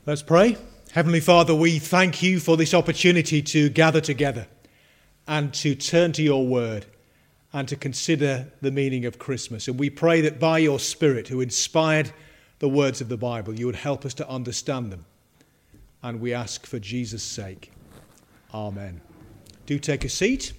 Let's pray. Heavenly Father, we thank you for this opportunity to gather together and to turn to your word and to consider the meaning of Christmas. And we pray that by your Spirit, who inspired the words of the Bible, you would help us to understand them. And we ask for Jesus' sake. Amen. Do take a seat.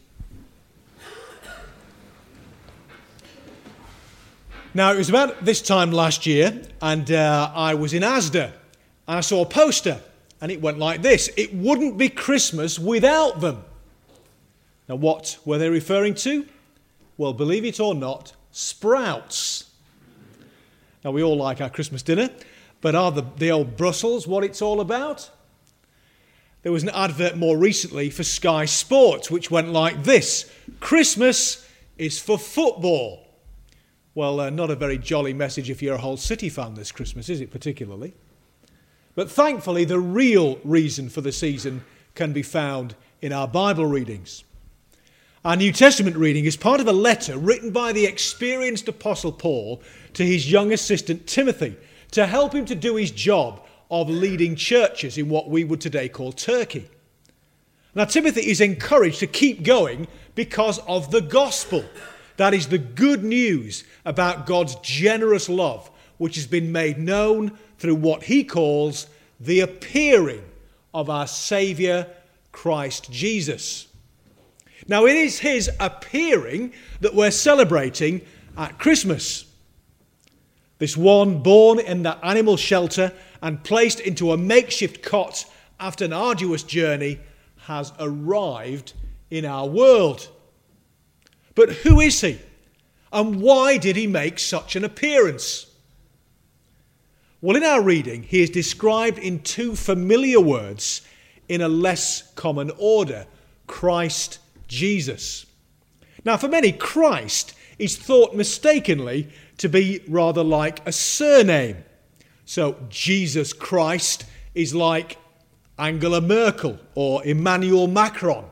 Now, it was about this time last year, and I was in Asda, and I saw a poster, and it went like this: "It wouldn't be Christmas without them." Now, what were they referring to? Well, believe it or not, Sprouts. Now, we all like our Christmas dinner, but are the old Brussels what it's all about? There was an advert more recently for Sky Sports, which went like this: "Christmas is for football." Well, not a very jolly message if you're a Hull City fan this Christmas, is it particularly? But thankfully, the real reason for the season can be found in our Bible readings. Our New Testament reading is part of a letter written by the experienced Apostle Paul to his young assistant Timothy to help him to do his job of leading churches in what we would today call Turkey. Now, Timothy is encouraged to keep going because of the gospel. That is the good news about God's generous love, which has been made known through what he calls the appearing of our Saviour, Christ Jesus. Now, it is his appearing that we're celebrating at Christmas. This one born in that animal shelter and placed into a makeshift cot after an arduous journey has arrived in our world. But who is he? And why did he make such an appearance? Well, in our reading, he is described in two familiar words in a less common order: Christ Jesus. Now, for many, Christ is thought mistakenly to be rather like a surname. So Jesus Christ is like Angela Merkel or Emmanuel Macron.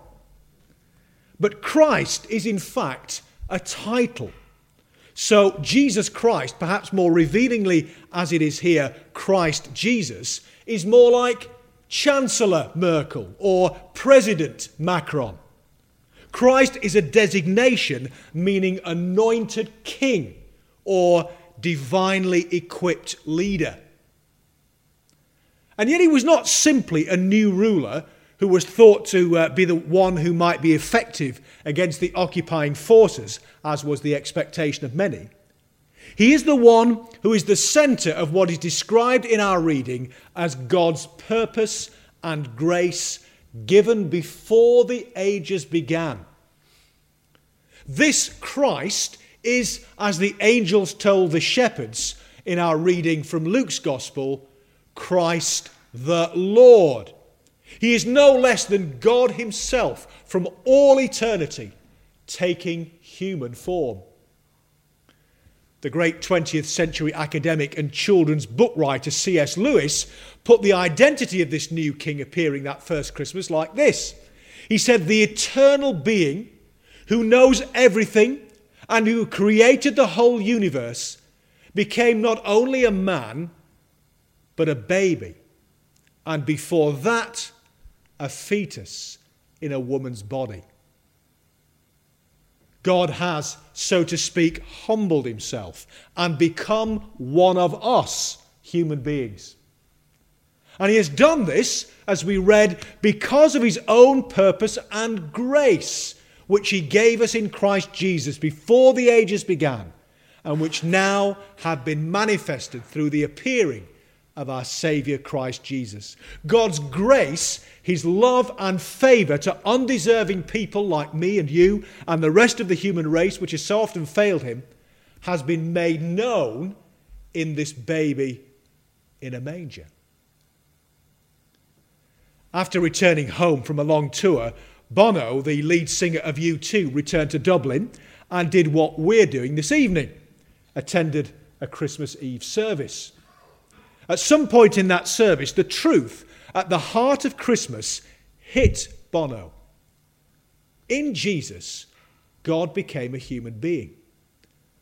But Christ is in fact a title. So Jesus Christ, perhaps more revealingly as it is here, Christ Jesus, is more like Chancellor Merkel or President Macron. Christ is a designation meaning anointed king or divinely equipped leader. And yet he was not simply a new ruler who was thought to be the one who might be effective against the occupying forces, as was the expectation of many. He is the one who is the centre of what is described in our reading as God's purpose and grace given before the ages began. This Christ is, as the angels told the shepherds in our reading from Luke's Gospel, Christ the Lord. He is no less than God himself from all eternity, taking human form. The great 20th century academic and children's book writer C.S. Lewis put the identity of this new king appearing that first Christmas like this. He said, "The eternal being who knows everything and who created the whole universe became not only a man, but a baby, and before that, a fetus in a woman's body." God has, so to speak, humbled himself and become one of us, human beings. And he has done this, as we read, because of his own purpose and grace, which he gave us in Christ Jesus before the ages began, and which now have been manifested through the appearing of our Saviour Christ Jesus. God's grace, his love and favour to undeserving people like me and you and the rest of the human race, which has so often failed him, has been made known in this baby in a manger. After returning home from a long tour, Bono, the lead singer of U2, returned to Dublin and did what we're doing this evening, attended a Christmas Eve service. At some point in that service, the truth at the heart of Christmas hit Bono. In Jesus, God became a human being.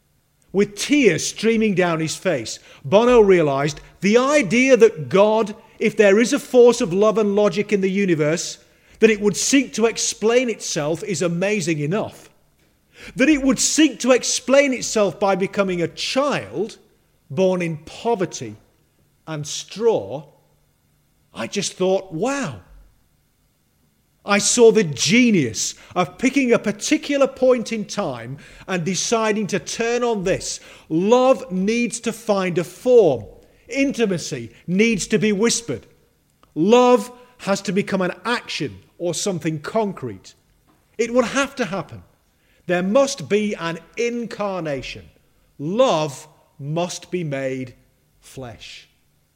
With tears streaming down his face, Bono realised the idea that God if there is a force of love and logic in the universe, that it would seek to explain itself is amazing enough. That it would seek to explain itself by becoming a child born in poverty and straw, I just thought, wow. I saw the genius of picking a particular point in time and deciding to turn on this. Love needs to find a form. Intimacy needs to be whispered. Love has to become an action or something concrete. It would have to happen. There must be an incarnation. Love must be made flesh.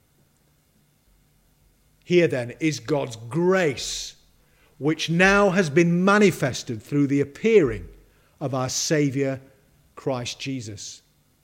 Here then is God's grace, which now has been manifested through the appearing of our Saviour, Christ Jesus.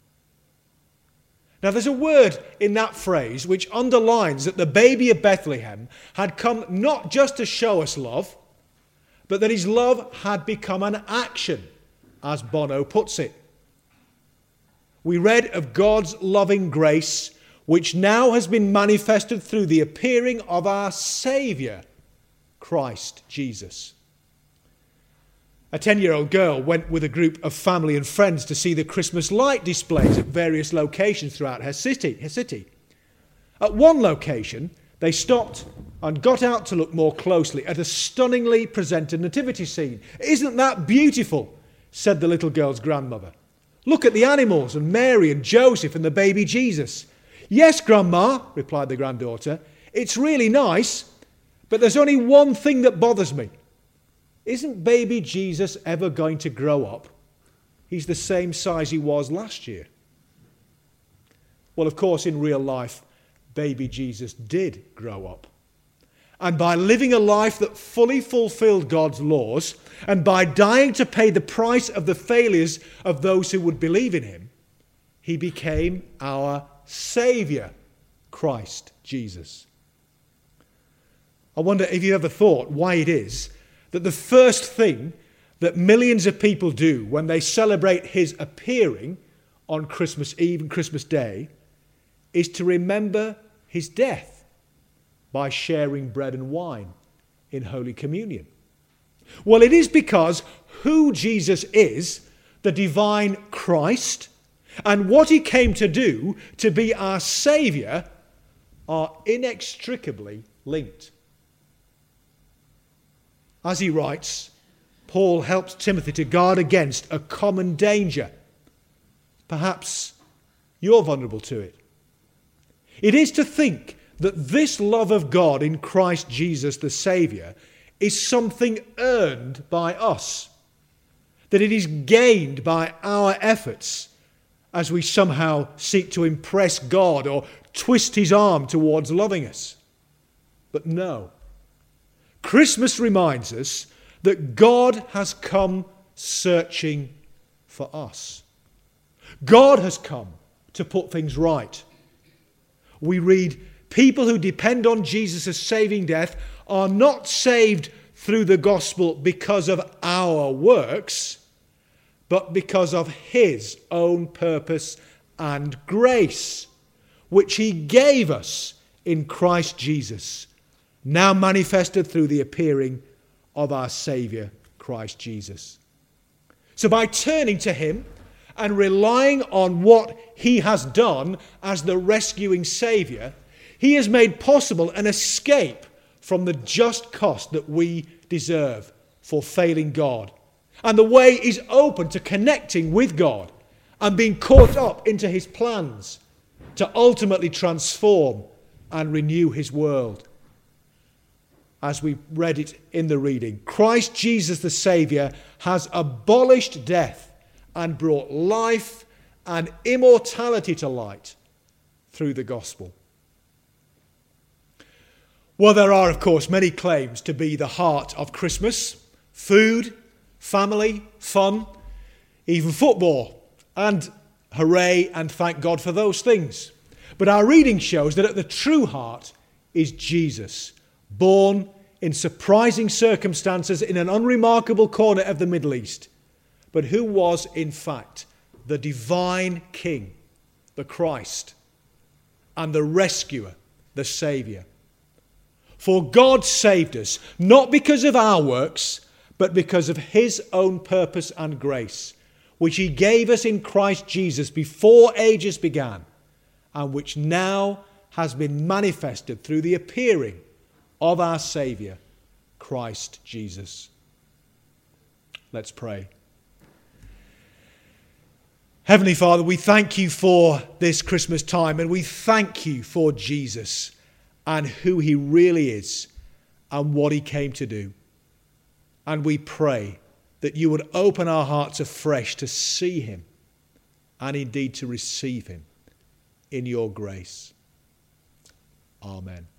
Now there's a word in that phrase which underlines that the baby of Bethlehem had come not just to show us love, but that his love had become an action, as Bono puts it. We read of God's loving grace, which now has been manifested through the appearing of our Saviour, Christ Jesus. A 10-year-old girl went with a group of family and friends to see the Christmas light displays at various locations throughout her city. At one location, they stopped and got out to look more closely at a stunningly presented nativity scene. "Isn't that beautiful?" said the little girl's grandmother. "Look at the animals and Mary and Joseph and the baby Jesus." "Yes, Grandma," replied the granddaughter, "it's really nice, but there's only one thing that bothers me. Isn't baby Jesus ever going to grow up? He's the same size he was last year." Well, of course, in real life, baby Jesus did grow up. And by living a life that fully fulfilled God's laws, and by dying to pay the price of the failures of those who would believe in him, he became our Saviour, Christ Jesus. I wonder if you ever thought why it is that the first thing that millions of people do when they celebrate his appearing on Christmas Eve and Christmas Day is to remember his death by sharing bread and wine in Holy Communion. Well, it is because who Jesus is, the divine Christ, and what he came to do to be our Saviour are inextricably linked. As he writes, Paul helps Timothy to guard against a common danger. Perhaps you're vulnerable to it. It is to think that this love of God in Christ Jesus the Saviour is something earned by us, that it is gained by our efforts as we somehow seek to impress God or twist his arm towards loving us. But no. Christmas reminds us that God has come searching for us. God has come to put things right. We read, people who depend on Jesus' saving death are not saved through the gospel because of our works, but because of his own purpose and grace, which he gave us in Christ Jesus, now manifested through the appearing of our Saviour, Christ Jesus. So by turning to him and relying on what he has done as the rescuing Saviour, he has made possible an escape from the just cost that we deserve for failing God. And the way is open to connecting with God and being caught up into his plans to ultimately transform and renew his world. As we read it in the reading, Christ Jesus the Saviour has abolished death and brought life and immortality to light through the gospel. Well, there are, of course, many claims to be the heart of Christmas: food, family, fun, even football. And hooray and thank God for those things. But our reading shows that at the true heart is Jesus, born in surprising circumstances in an unremarkable corner of the Middle East, but who was, in fact, the divine King, the Christ, and the rescuer, the Saviour For God saved us, not because of our works, but because of his own purpose and grace, which he gave us in Christ Jesus before ages began, and which now has been manifested through the appearing of our Saviour, Christ Jesus. Let's pray. Heavenly Father, we thank you for this Christmas time, and we thank you for Jesus and who he really is and what he came to do. And we pray that you would open our hearts afresh to see him and indeed to receive him in your grace. Amen.